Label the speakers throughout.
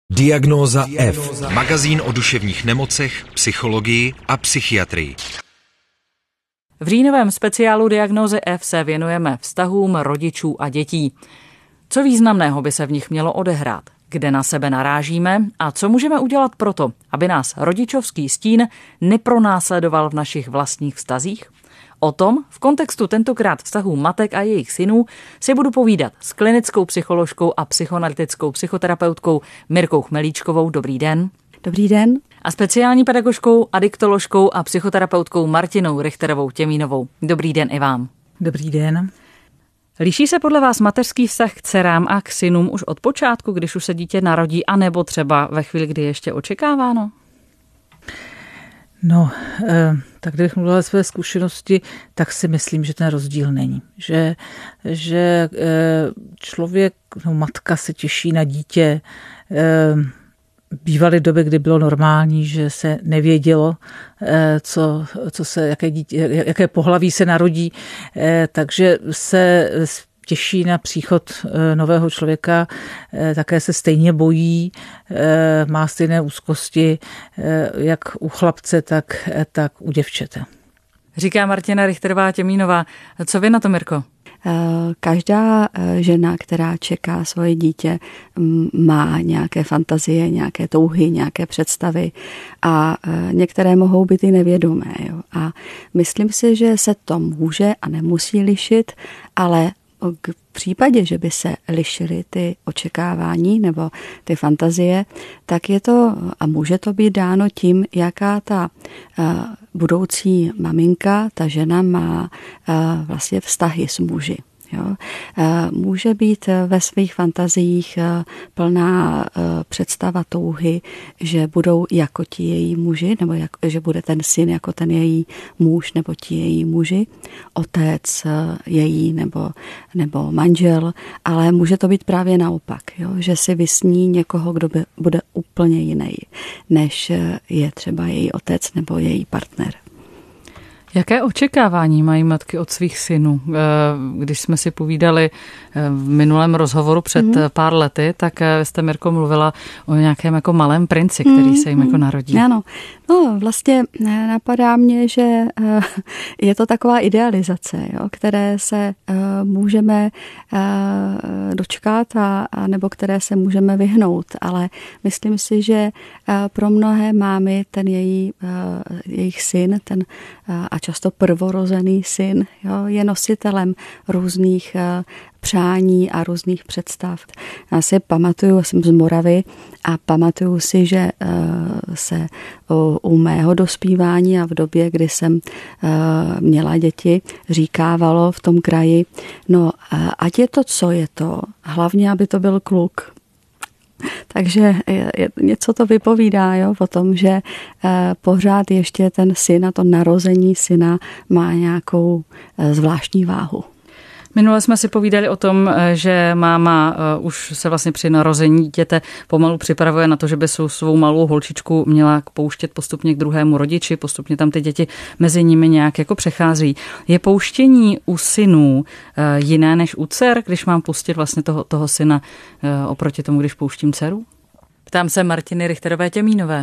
Speaker 1: Diagnóza F.
Speaker 2: Magazín o duševních nemocech, psychologii a psychiatrii.
Speaker 3: V říjnovém speciálu Diagnózy F se věnujeme vztahům rodičů a dětí. Co významného by se v nich mělo odehrát? Kde na sebe narážíme a co můžeme udělat proto, aby nás rodičovský stín nepronásledoval v našich vlastních vztazích? O tom v kontextu tentokrát vztahů matek a jejich synů si budu povídat s klinickou psycholožkou a psychoanalytickou psychoterapeutkou Mirkou Chmelíčkovou. Dobrý den.
Speaker 4: Dobrý den.
Speaker 3: A speciální pedagožkou, adiktoložkou a psychoterapeutkou Martinou Richterovou Těmínovou. Dobrý den i vám.
Speaker 4: Dobrý den.
Speaker 3: Liší se podle vás mateřský vztah k dcerám a k synům už od počátku, když už se dítě narodí, anebo třeba ve chvíli, kdy ještě očekáváno?
Speaker 4: No, tak kdybych mluvila své zkušenosti, tak si myslím, že ten rozdíl není. Že člověk, no, matka se těší na dítě. Bývaly doby, kdy bylo normální, že se nevědělo, jaké pohlaví se narodí, takže se těší na příchod nového člověka, také se stejně bojí, má stejné úzkosti, jak u chlapce, tak u děvčete.
Speaker 3: Říká Martina Richterová Těmínová. Co vy na to, Mirko?
Speaker 5: Každá žena, která čeká svoje dítě, má nějaké fantazie, nějaké touhy, nějaké představy a některé mohou být i nevědomé. Jo. A myslím si, že se to může a nemusí lišit, ale v případě, že by se lišily ty očekávání nebo ty fantazie, tak je to a může to být dáno tím, jaká ta budoucí maminka, ta žena má vlastně vztahy s muži. Jo. Může být ve svých fantaziích plná představa touhy, že budou jako ti její muži, nebo že bude ten syn jako ten její muž, nebo ti její muži, otec její nebo manžel, ale může to být právě naopak, jo, že si vysní někoho, kdo bude úplně jiný, než je třeba její otec nebo její partner.
Speaker 3: Jaké očekávání mají matky od svých synů? Když jsme si povídali v minulém rozhovoru před pár lety, tak jste, Mirko, mluvila o nějakém jako malém princi, který se jim jako narodí.
Speaker 5: Ano. No, vlastně napadá mě, že je to taková idealizace, jo, které se můžeme dočkat a nebo které se můžeme vyhnout, ale myslím si, že pro mnohé mámy ten jejich syn, ten a často prvorozený syn, jo, je nositelem různých přání a různých představ. Já si pamatuju, jsem z Moravy a pamatuju si, že se u mého dospívání a v době, kdy jsem měla děti, říkávalo v tom kraji, no ať je to, co je to, hlavně, aby to byl kluk. Takže něco to vypovídá, jo, o tom, že pořád ještě ten syn a to narození syna má nějakou zvláštní váhu.
Speaker 3: Minule jsme si povídali o tom, že máma už se vlastně při narození dítěte pomalu připravuje na to, že by svou malou holčičku měla pouštět postupně k druhému rodiči, postupně tam ty děti mezi nimi nějak jako přechází. Je pouštění u synů jiné než u dcer, když mám pustit vlastně toho syna oproti tomu, když pouštím dceru? Ptám se Martiny Richterové Těmínové.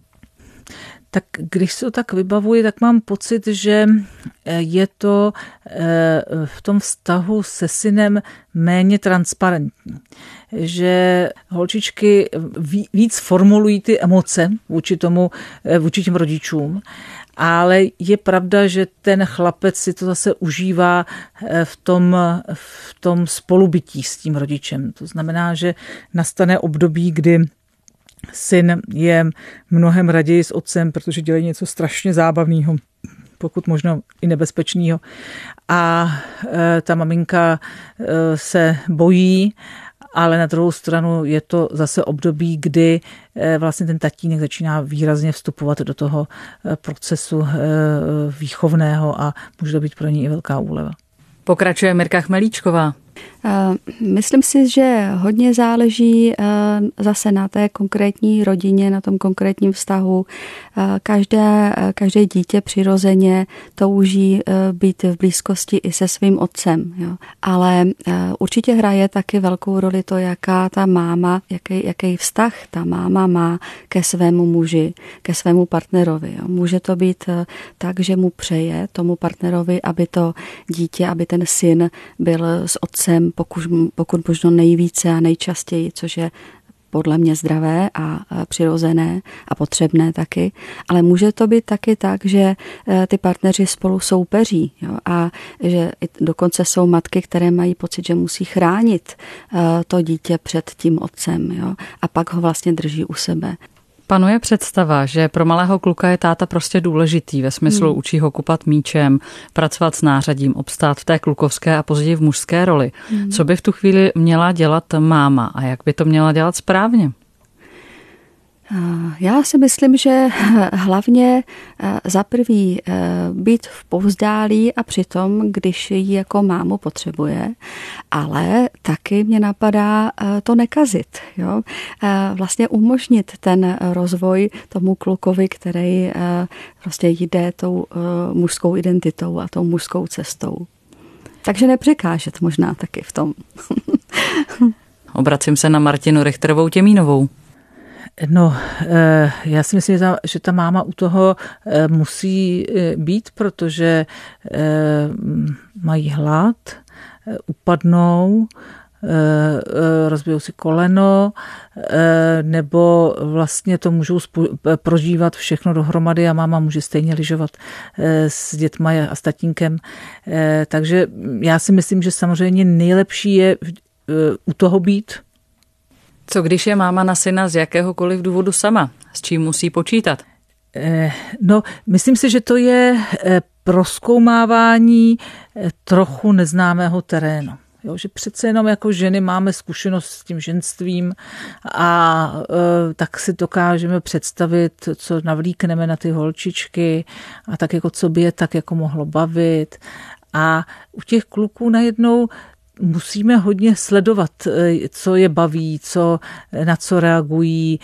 Speaker 4: Tak když se to tak vybavuji, tak mám pocit, že je to v tom vztahu se synem méně transparentní. Že holčičky víc formulují ty emoce vůči těm rodičům, ale je pravda, že ten chlapec si to zase užívá v tom spolubytí s tím rodičem. To znamená, že nastane období, kdy syn je mnohem raději s otcem, protože dělají něco strašně zábavného, pokud možno i nebezpečného. A ta maminka se bojí, ale na druhou stranu je to zase období, kdy vlastně ten tatínek začíná výrazně vstupovat do toho procesu výchovného a může to být pro ní i velká úleva.
Speaker 3: Pokračuje Mirka Chmelíčková.
Speaker 5: Myslím si, že hodně záleží zase na té konkrétní rodině, na tom konkrétním vztahu. Každé dítě přirozeně touží být v blízkosti i se svým otcem. Jo. Ale určitě hraje taky velkou roli to, jaká ta máma, jaký vztah ta máma má ke svému muži, ke svému partnerovi. Jo. Může to být tak, že mu přeje tomu partnerovi, aby to dítě, aby ten syn byl s otcem pokud možno nejvíce a nejčastěji, což je podle mě zdravé a přirozené a potřebné taky. Ale může to být taky tak, že ty partneři spolu soupeří, jo? A že dokonce jsou matky, které mají pocit, že musí chránit to dítě před tím otcem, jo? A pak ho vlastně drží u sebe.
Speaker 3: Panuje představa, že pro malého kluka je táta prostě důležitý, ve smyslu učí ho kupat míčem, pracovat s nářadím, obstát v té klukovské a později v mužské roli. Co by v tu chvíli měla dělat máma a jak by to měla dělat správně?
Speaker 5: Já si myslím, že hlavně za prvý být v povzdálí a přitom, když ji jako mámu potřebuje, ale taky mě napadá to nekazit. Jo? Vlastně umožnit ten rozvoj tomu klukovi, který prostě jde tou mužskou identitou a tou mužskou cestou. Takže nepřekážet možná taky v tom.
Speaker 3: Obracím se na Martinu Richterovou Těmínovou.
Speaker 4: No, já si myslím, že ta máma u toho musí být, protože mají hlad, upadnou, rozbijou si koleno, nebo vlastně to můžou prožívat všechno dohromady a máma může stejně lyžovat s dětma a s tatínkem. Takže já si myslím, že samozřejmě nejlepší je u toho být.
Speaker 3: Co když je máma na syna z jakéhokoliv důvodu sama? S čím musí počítat?
Speaker 4: No, myslím si, že to je prozkoumávání trochu neznámého terénu. Jo, že přece jenom jako ženy máme zkušenost s tím ženstvím a tak si dokážeme představit, co navlíkneme na ty holčičky a tak jako co by je tak jako mohlo bavit. A u těch kluků najednou musíme hodně sledovat, co je baví, na co reagují.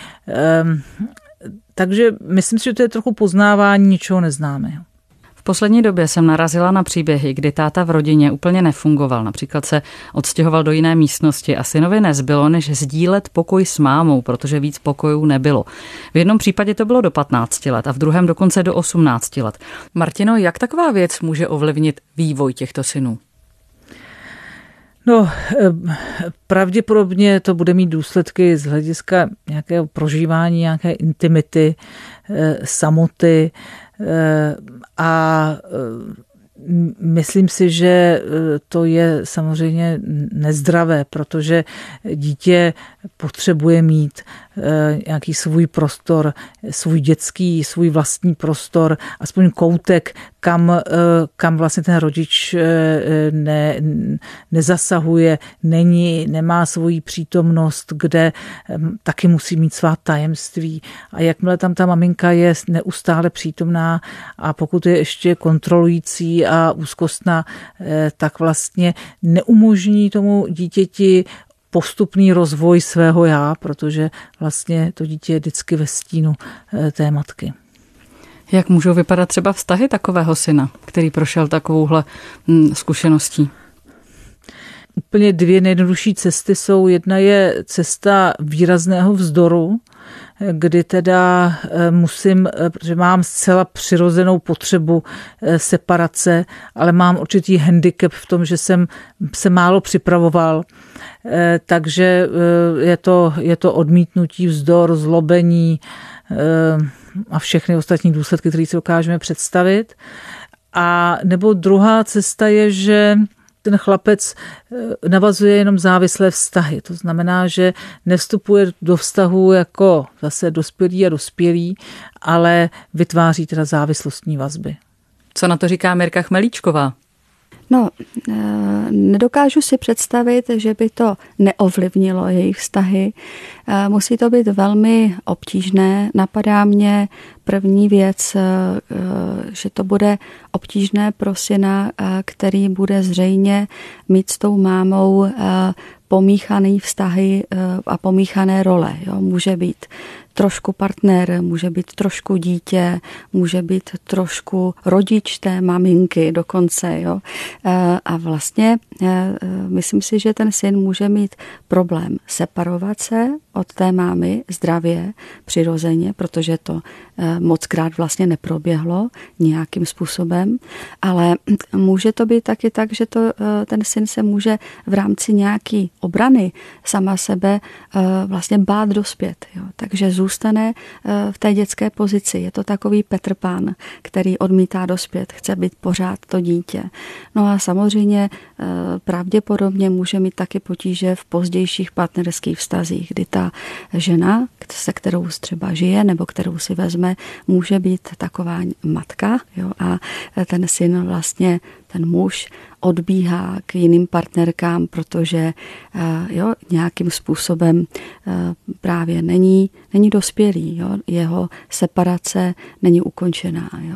Speaker 4: Takže myslím si, že to je trochu poznávání něčeho neznámého.
Speaker 3: V poslední době jsem narazila na příběhy, kdy táta v rodině úplně nefungoval. Například se odstěhoval do jiné místnosti a synovi nezbylo, než sdílet pokoj s mámou, protože víc pokojů nebylo. V jednom případě to bylo do 15 let a v druhém dokonce do 18 let. Martino, jak taková věc může ovlivnit vývoj těchto synů?
Speaker 4: No, pravděpodobně to bude mít důsledky z hlediska nějakého prožívání, nějaké intimity, samoty a myslím si, že to je samozřejmě nezdravé, protože dítě potřebuje mít nějaký svůj prostor, svůj dětský, svůj vlastní prostor, aspoň koutek, kam vlastně ten rodič nezasahuje, nemá svoji přítomnost, kde taky musí mít svá tajemství. A jakmile tam ta maminka je neustále přítomná a pokud je ještě kontrolující a úzkostná, tak vlastně neumožní tomu dítěti postupný rozvoj svého já, protože vlastně to dítě je vždycky ve stínu té matky.
Speaker 3: Jak můžou vypadat třeba vztahy takového syna, který prošel takovouhle zkušeností?
Speaker 4: Úplně dvě nejjednodušší cesty jsou. Jedna je cesta výrazného vzdoru, kdy teda musím, protože mám zcela přirozenou potřebu separace, ale mám určitý handicap v tom, že jsem se málo připravoval, takže je to odmítnutí, vzdor, zlobení a všechny ostatní důsledky, které si dokážeme představit. A nebo druhá cesta je, že ten chlapec navazuje jenom závislé vztahy. To znamená, že nevstupuje do vztahu jako zase dospělý a dospělý, ale vytváří teda závislostní vazby.
Speaker 3: Co na to říká Mirka Chmelíčková?
Speaker 5: No, nedokážu si představit, že by to neovlivnilo jejich vztahy. musí to být velmi obtížné. Napadá mě první věc, že to bude obtížné pro syna, který bude zřejmě mít s tou mámou pomíchané vztahy a pomíchané role. Jo? Může být trošku partner, může být trošku dítě, může být trošku rodič té maminky dokonce. Jo? A vlastně myslím si, že ten syn může mít problém separovat se od té mámy zdravě, přirozeně, protože to mockrát vlastně neproběhlo nějakým způsobem, ale může to být taky tak, že ten syn se může v rámci nějaký obrany sama sebe vlastně bát dospět. Jo? Takže zůstane v té dětské pozici. Je to takový Petr Pan, který odmítá dospět, chce být pořád to dítě. No a samozřejmě pravděpodobně může mít taky potíže v pozdějších partnerských vztazích, kdy ta žena, se kterou třeba žije nebo kterou si vezme, může být taková matka, jo, a ten syn vlastně, ten muž odbíhá k jiným partnerkám, protože jo, nějakým způsobem právě není dospělý. Jo, jeho separace není ukončená. Jo,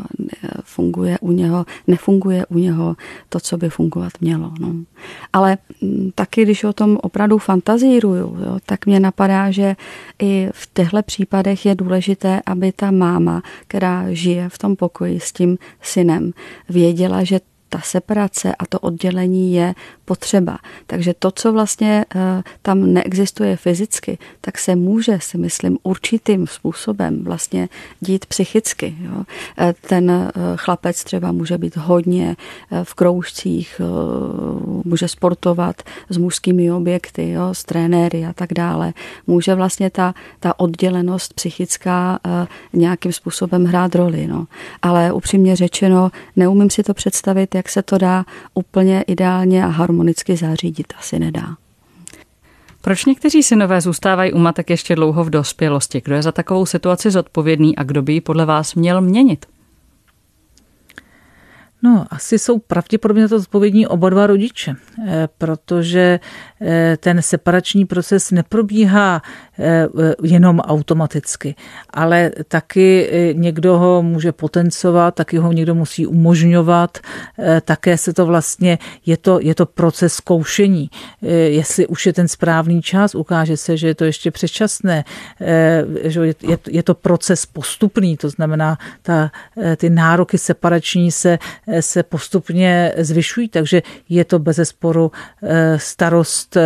Speaker 5: nefunguje u něho to, co by fungovat mělo. No. Ale taky, když o tom opravdu fantazíruju, jo, tak mě napadá, že i v těchto případech je důležité, aby ta máma, která žije v tom pokoji s tím synem, věděla, že ta separace a to oddělení je potřeba. Takže to, co vlastně tam neexistuje fyzicky, tak se může, si myslím, určitým způsobem vlastně dít psychicky. Jo. Ten chlapec třeba může být hodně v kroužcích, může sportovat s mužskými objekty, jo, s trenéry a tak dále. Může vlastně ta oddělenost psychická nějakým způsobem hrát roli. No. Ale upřímně řečeno, neumím si to představit, jak se to dá úplně ideálně a harmonicky zařídit. Asi nedá.
Speaker 3: Proč někteří synové zůstávají u matek ještě dlouho v dospělosti? Kdo je za takovou situaci zodpovědný a kdo by ji podle vás měl měnit?
Speaker 4: No, asi jsou pravděpodobně to zodpovědní oba dva rodiče, protože ten separační proces neprobíhá jenom automaticky, ale taky někdo ho může potencovat, taky ho někdo musí umožňovat, také se to vlastně, je to proces zkoušení. Jestli už je ten správný čas, ukáže se, že je to ještě předčasné, že je to proces postupný, to znamená, ty nároky separační se postupně zvyšují, takže je to bezesporu starost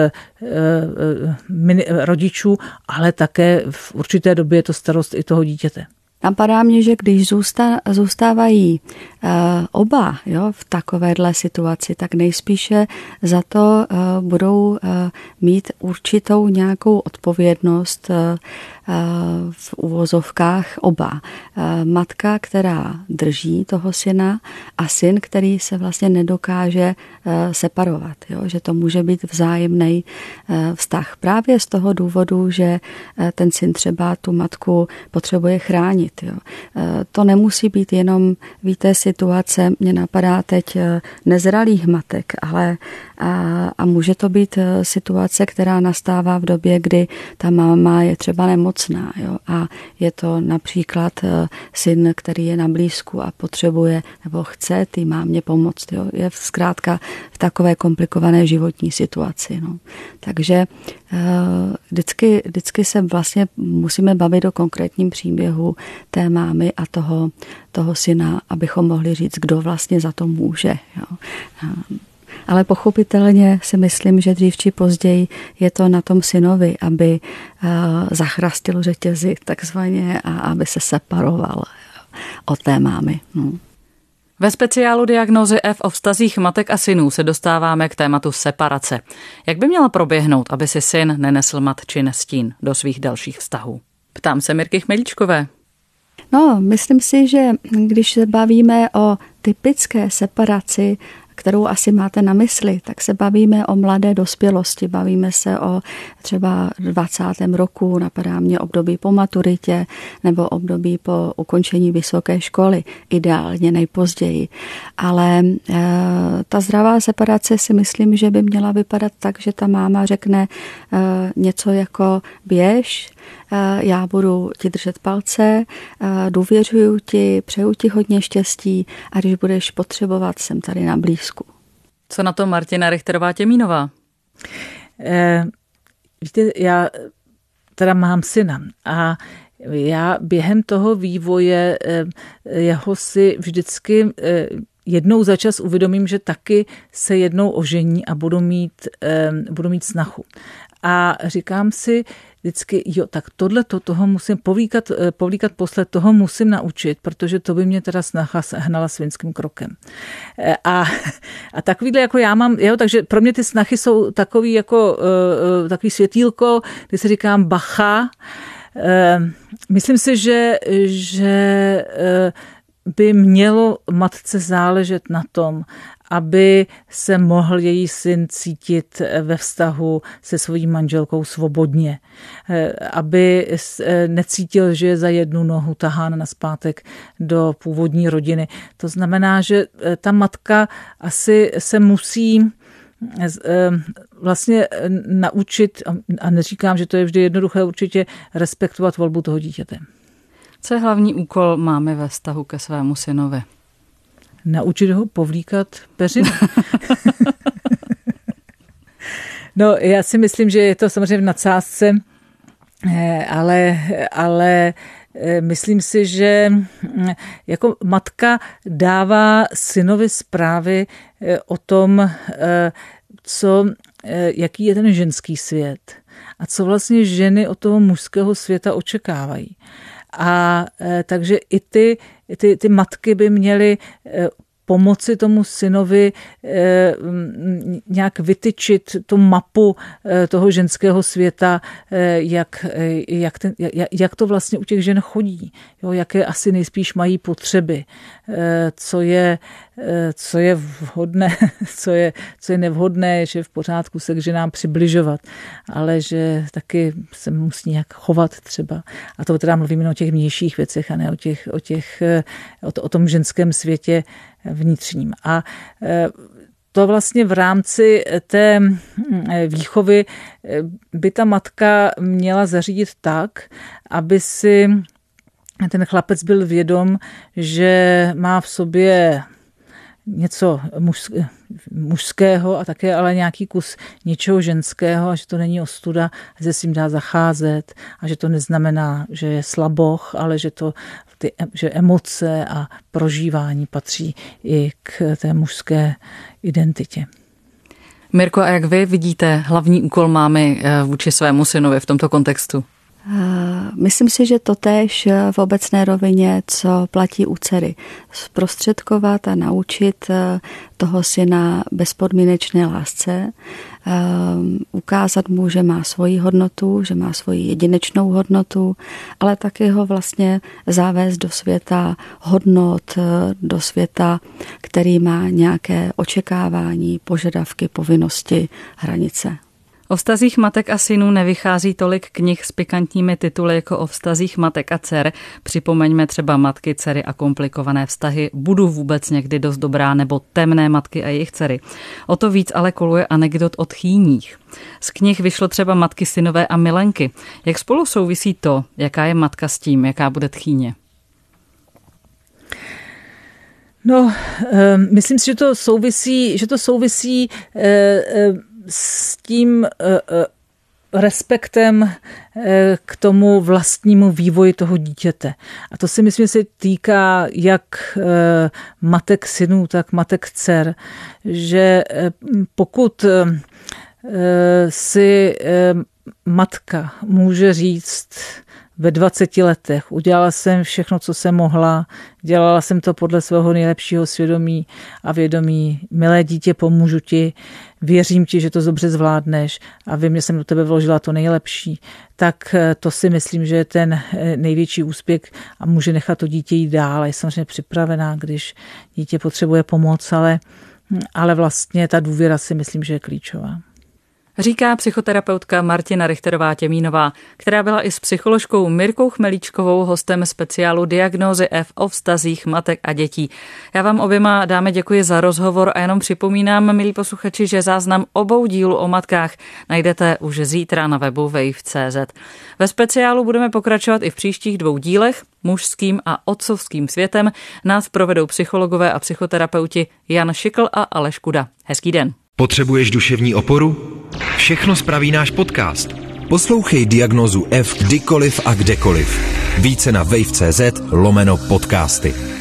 Speaker 4: rodičů, ale také v určité době je to starost i toho dítěte.
Speaker 5: Napadá mě, že když zůstávají oba, jo, v takovéhle situaci, tak nejspíše za to budou mít určitou nějakou odpovědnost v uvozovkách oba. Matka, která drží toho syna, a syn, který se vlastně nedokáže separovat. Jo? Že to může být vzájemný vztah. Právě z toho důvodu, že ten syn třeba tu matku potřebuje chránit. Jo? To nemusí být jenom, víte, situace, mě napadá teď nezralých matek, ale a může to být situace, která nastává v době, kdy ta máma je třeba nemocná. Jo? A je to například syn, který je na blízku a potřebuje nebo chce té mámě pomoct. Jo? Je zkrátka v takové komplikované životní situaci. No. Takže vždycky se vlastně musíme bavit o konkrétním příběhu té mámy a toho syna, abychom mohli říct, kdo vlastně za to může. Jo? Ale pochopitelně si myslím, že dřív či později je to na tom synovi, aby zachrastil řetězy takzvaně a aby se separoval od té mámy. No.
Speaker 3: Ve speciálu Diagnózy F o vztazích matek a synů se dostáváme k tématu separace. Jak by měla proběhnout, aby si syn nenesl matčin stín do svých dalších vztahů? Ptám se Mirky Chmelíčkové.
Speaker 5: No, myslím si, že když se bavíme o typické separaci, kterou asi máte na mysli, tak se bavíme o mladé dospělosti, bavíme se o třeba 20. roku, napadá mě období po maturitě nebo období po ukončení vysoké školy, ideálně nejpozději. Ale ta zdravá separace si myslím, že by měla vypadat tak, že ta máma řekne něco jako běž, já budu ti držet palce, důvěřuju ti, přeju ti hodně štěstí a když budeš potřebovat, jsem tady na blízku.
Speaker 3: Co na to Martina Richterová-Těmínová?
Speaker 4: Víte, já teda mám syna a já během toho vývoje jeho si vždycky jednou za čas uvědomím, že taky se jednou ožení a budu mít snachu. A říkám si vždycky, jo, tak toho musím povlíkat posle, toho musím naučit, protože to by mě teda snaha hnala svinským krokem. A takovýhle jako já mám, jo, takže pro mě ty snachy jsou takový jako takový světýlko, kdy si říkám bacha. Myslím si, že by mělo matce záležet na tom, aby se mohl její syn cítit ve vztahu se svojí manželkou svobodně. Aby necítil, že je za jednu nohu tahán nazpátek do původní rodiny. To znamená, že ta matka asi se musí vlastně naučit, a neříkám, že to je vždy jednoduché, určitě respektovat volbu toho dítěte.
Speaker 3: Co je hlavní úkol mámy ve vztahu ke svému synovi?
Speaker 4: Naučit ho povlíkat peřinu. No, já si myslím, že je to samozřejmě v nadsázce, ale myslím si, že jako matka dává synovi zprávy o tom, jaký je ten ženský svět a co vlastně ženy od toho mužského světa očekávají. A takže i ty matky by měly pomoci tomu synovi nějak vytyčit tu mapu toho ženského světa, jak to vlastně u těch žen chodí, jo, jaké asi nejspíš mají potřeby, co je vhodné, co je nevhodné, že je v pořádku se k ženám přibližovat, ale že taky se musí nějak chovat třeba. A to teda mluvíme o těch vnějších věcech a ne o tom ženském světě vnitřním. A to vlastně v rámci té výchovy by ta matka měla zařídit tak, aby si ten chlapec byl vědom, že má v sobě něco mužského a také ale nějaký kus něčeho ženského a že to není ostuda, že se s tím dá zacházet a že to neznamená, že je slaboch, ale že emoce a prožívání patří i k té mužské identitě.
Speaker 3: Mirko, a jak vy vidíte hlavní úkol mámy vůči svému synovi v tomto kontextu?
Speaker 5: Myslím si, že to též v obecné rovině, co platí u dcery. Zprostředkovat a naučit toho syna bezpodmínečné lásce, ukázat mu, že má svoji hodnotu, že má svoji jedinečnou hodnotu, ale taky ho vlastně zavést do světa hodnot, do světa, který má nějaké očekávání, požadavky, povinnosti, hranice.
Speaker 3: O vztazích matek a synů nevychází tolik knih s pikantními tituly jako o vztazích matek a dcer. Připomeňme třeba Matky, dcery a komplikované vztahy, Budu vůbec někdy dost dobrá nebo Temné matky a jejich dcery. O to víc ale koluje anekdot o tchýních. Z knih vyšlo třeba Matky, synové a milenky. Jak spolu souvisí to, jaká je matka s tím, jaká bude tchýně?
Speaker 4: No, myslím si, že to souvisí s tím respektem k tomu vlastnímu vývoji toho dítěte. A to si myslím, že se týká jak matek synů, tak matek dcer, že pokud si matka může říct ve 20 letech, udělala jsem všechno, co jsem mohla, dělala jsem to podle svého nejlepšího svědomí a vědomí, milé dítě, pomůžu ti, věřím ti, že to dobře zvládneš a vím, že jsem do tebe vložila to nejlepší, tak to si myslím, že je ten největší úspěch a může nechat to dítě jít dál. Je samozřejmě připravená, když dítě potřebuje pomoc, ale ale vlastně ta důvěra si myslím, že je klíčová.
Speaker 3: Říká psychoterapeutka Martina Richterová-Těmínová, která byla i s psycholožkou Mirkou Chmelíčkovou hostem speciálu Diagnózy F o vztazích matek a dětí. Já vám oběma dáme děkuji za rozhovor a jenom připomínám, milí posluchači, že záznam obou dílů o matkách najdete už zítra na webu wave.cz. Ve speciálu budeme pokračovat i v příštích 2 dílech. Mužským a otcovským světem nás provedou psychologové a psychoterapeuti Jan Šikl a Aleš Kuda. Hezký den.
Speaker 2: Potřebuješ duševní oporu? Všechno spraví náš podcast. Poslouchej Diagnózu F kdykoliv a kdekoliv. Více na wave.cz/podcasty.